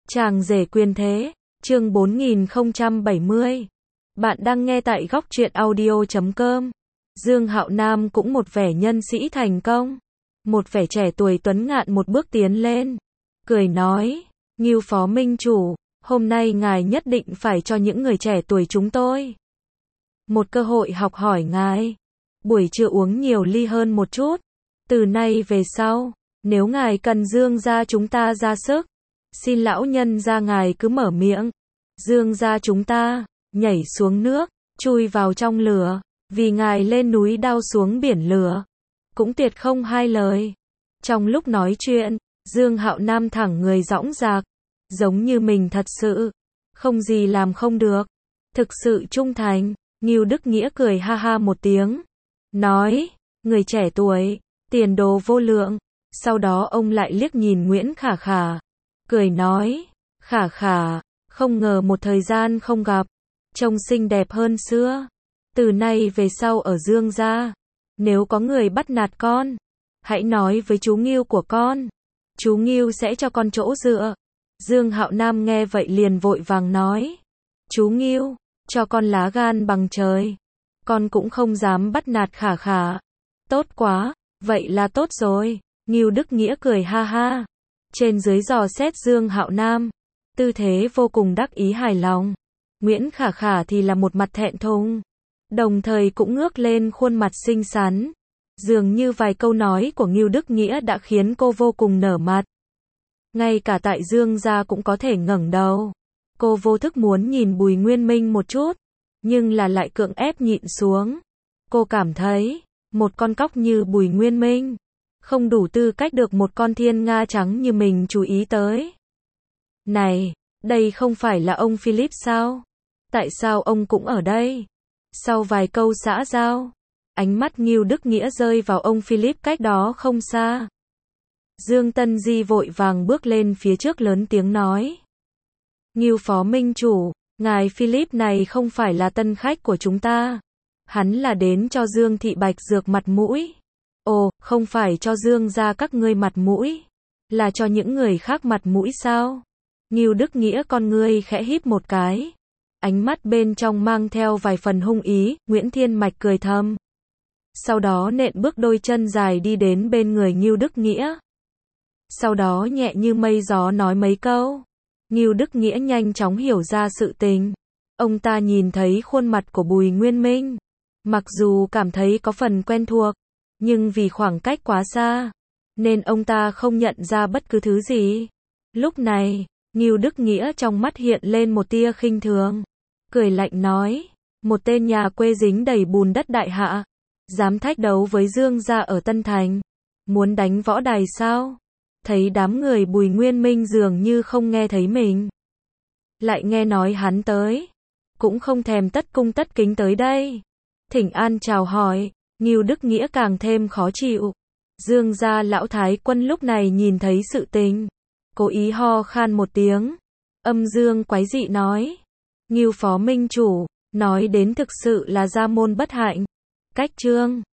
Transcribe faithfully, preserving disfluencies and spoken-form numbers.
Chàng rể quyền thế, chương bốn nghìn không trăm bảy mươi. Bạn đang nghe tại góc truyện audio chấm com. Dương Hạo Nam cũng một vẻ nhân sĩ thành công. Một vẻ trẻ tuổi tuấn ngạn một bước tiến lên. Cười nói, Ngưu Phó Minh Chủ, hôm nay ngài nhất định phải cho những người trẻ tuổi chúng tôi một cơ hội học hỏi ngài. Buổi trưa uống nhiều ly hơn một chút. Từ nay về sau, nếu ngài cần Dương gia chúng ta ra sức, xin lão nhân gia ngài cứ mở miệng. Dương gia chúng ta, nhảy xuống nước, chui vào trong lửa, vì ngài lên núi đao xuống biển lửa. Cũng tuyệt không hai lời. Trong lúc nói chuyện, Dương Hạo Nam thẳng người dõng dạc, giống như mình thật sự không gì làm không được, thực sự trung thành. Ngưu Đức Nghĩa cười ha ha một tiếng, nói, người trẻ tuổi, tiền đồ vô lượng. Sau đó ông lại liếc nhìn Nguyễn Khả Khả, cười nói, Khả Khả, không ngờ một thời gian không gặp, trông xinh đẹp hơn xưa. Từ nay về sau ở Dương gia, nếu có người bắt nạt con, hãy nói với chú Ngưu của con, chú Ngưu sẽ cho con chỗ dựa. Dương Hạo Nam nghe vậy liền vội vàng nói, chú Ngưu, cho con lá gan bằng trời, con cũng không dám bắt nạt Khả Khả. Tốt quá, vậy là tốt rồi. Ngưu Đức Nghĩa cười ha ha, trên dưới dò xét Dương Hạo Nam, tư thế vô cùng đắc ý hài lòng. Nguyễn Khả Khả thì là một mặt thẹn thùng, đồng thời cũng ngước lên khuôn mặt xinh xắn. Dường như vài câu nói của Ngưu Đức Nghĩa đã khiến cô vô cùng nở mặt. Ngay cả tại Dương gia cũng có thể ngẩng đầu. Cô vô thức muốn nhìn Bùi Nguyên Minh một chút, nhưng là lại cưỡng ép nhịn xuống. Cô cảm thấy, một con cóc như Bùi Nguyên Minh không đủ tư cách được một con thiên nga trắng như mình chú ý tới. Này, đây không phải là ông Philip sao? Tại sao ông cũng ở đây? Sau vài câu xã giao, ánh mắt Ngưu Đức Nghĩa rơi vào ông Philip cách đó không xa. Dương Tân Di vội vàng bước lên phía trước lớn tiếng nói, Ngưu Phó Minh Chủ, ngài Philip này không phải là tân khách của chúng ta. Hắn là đến cho Dương Thị Bạch Dược mặt mũi. Ồ, không phải cho Dương gia các ngươi mặt mũi, là cho những người khác mặt mũi sao? Ngưu Đức Nghĩa con ngươi khẽ híp một cái, ánh mắt bên trong mang theo vài phần hung ý. Nguyễn Thiên Mạch cười thầm, sau đó nện bước đôi chân dài đi đến bên người Ngưu Đức Nghĩa. Sau đó nhẹ như mây gió nói mấy câu. Ngưu Đức Nghĩa nhanh chóng hiểu ra sự tình. Ông ta nhìn thấy khuôn mặt của Bùi Nguyên Minh, mặc dù cảm thấy có phần quen thuộc, nhưng vì khoảng cách quá xa, nên ông ta không nhận ra bất cứ thứ gì. Lúc này, Ngưu Đức Nghĩa trong mắt hiện lên một tia khinh thường, cười lạnh nói, một tên nhà quê dính đầy bùn đất đại hạ, dám thách đấu với Dương gia ở Tân Thành, muốn đánh võ đài sao? Thấy đám người Bùi Nguyên Minh dường như không nghe thấy mình, lại nghe nói hắn tới, cũng không thèm tất cung tất kính tới đây thỉnh an chào hỏi. Ngưu Đức Nghĩa càng thêm khó chịu. Dương gia lão thái quân lúc này nhìn thấy sự tình, cố ý ho khan một tiếng, âm dương quái dị nói, Ngưu Phó Minh Chủ, nói đến thực sự là gia môn bất hạnh. Cách chương